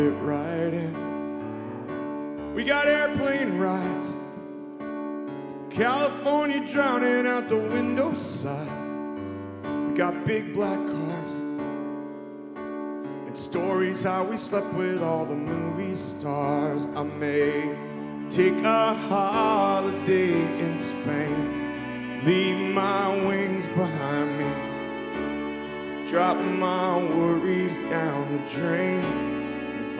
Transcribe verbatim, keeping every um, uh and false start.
Fit right in. We got airplane rides, California drowning out the window side. We got big black cars and stories how we slept with all the movie stars. I may take a holiday in Spain, leave my wings behind me, drop my worries down the drain.